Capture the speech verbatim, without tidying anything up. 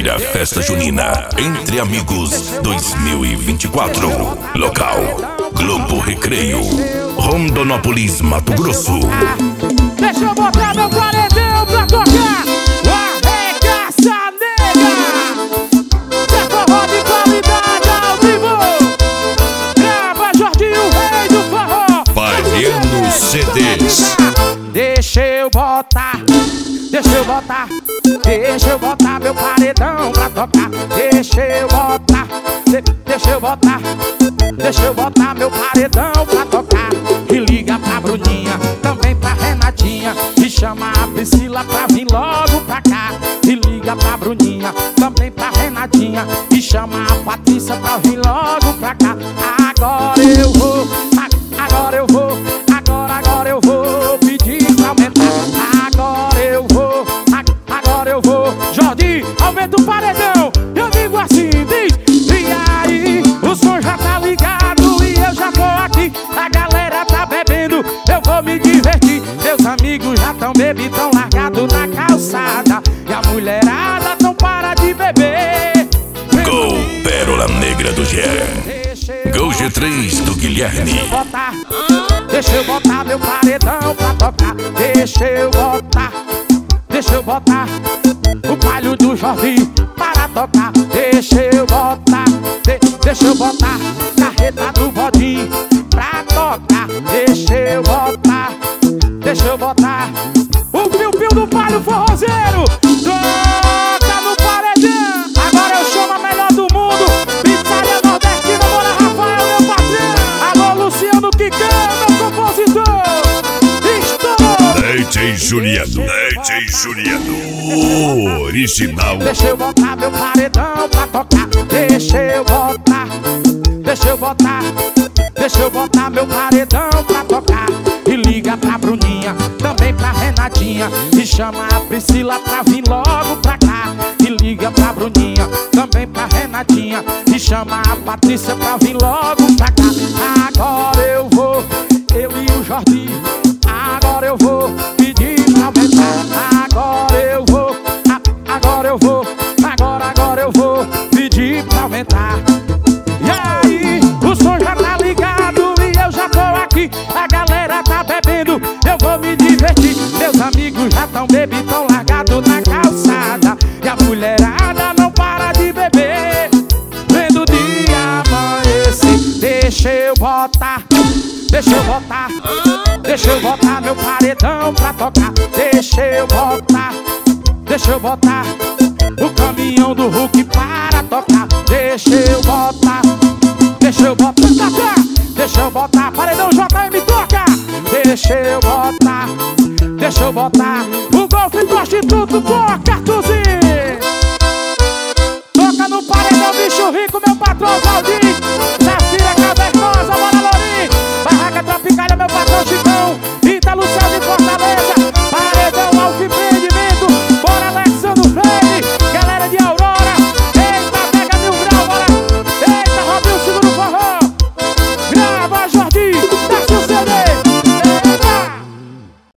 Primeira festa junina Entre Amigos dois mil e vinte e quatro. Local: Globo Recreio, Rondonópolis, Mato Grosso. Deixa eu botar meu paredão pra tocar o Arregaça Nega. É forró de qualidade ao vivo. Grava Jorginho, o rei do forró. Baiano C Ds. Deixa eu botar, deixa eu botar, deixa eu botar meu paredão pra tocar. Deixa eu botar, de, deixa eu botar, deixa eu botar meu paredão pra tocar. E liga pra Bruninha, também pra Renatinha, e chama a Priscila pra vir logo pra cá. E liga pra Bruninha, também pra Renatinha, e chama a Patrícia pra vir logo pra cá. Agora eu vou, agora eu vou, agora, agora eu vou pedir pra aumentar. Agora eu vou, agora eu vou. Jordi, aumenta o paredão. Eu digo assim, diz. E aí, o som já tá ligado e eu já tô aqui. A galera tá bebendo, eu vou me divertir. Meus amigos já tão bebidos, tão largados na calçada. E a mulherada não para de beber. Gol Pérola Negra do Jean. Gol G três do Guilherme. Deixa eu botar, deixa eu botar meu paredão pra tocar. Deixa eu botar, deixa eu botar o palho do Jordi para tocar. Deixa eu botar, de, deixa eu botar carreta do Bodinho pra tocar. Deixa eu botar, deixa eu botar o piu-piu do palho forrozeiro. Toca no paredão. Agora eu chamo a melhor do mundo, Pizzaria Nordestina, Mora Rafael, meu patrão. Alô, Luciano Quicão, meu compositor. Estou D J Juliano, D J Juliano, original. Deixa eu botar meu paredão pra tocar. Deixa eu botar, deixa eu botar, deixa eu botar meu paredão pra tocar. E liga pra Bruninha, também pra Renatinha, e chama a Priscila pra vir logo pra cá. E liga pra Bruninha, também pra Renatinha, e chama a Patrícia pra vir logo pra cá. Agora eu vou, eu e o Jordi. Agora eu vou pedir pra aumentar. Agora eu vou, a, agora eu vou, agora, agora eu vou pedir pra aumentar. E aí, o som já tá ligado e eu já tô aqui. A galera tá bebendo, eu vou me divertir. Meus amigos já tão bebidos, tão largados na calçada. E a mulherada não para de beber, vendo o dia amanhecer. Deixa eu botar, deixa eu botar, deixa eu botar meu paredão pra tocar. Deixa eu botar, deixa eu botar o caminhão do Hulk para tocar. Deixa eu botar, deixa eu botar, toca. Deixa eu botar, paredão J M toca. Deixa eu botar, deixa eu botar o golfe prostituto toca, Arthurzinho.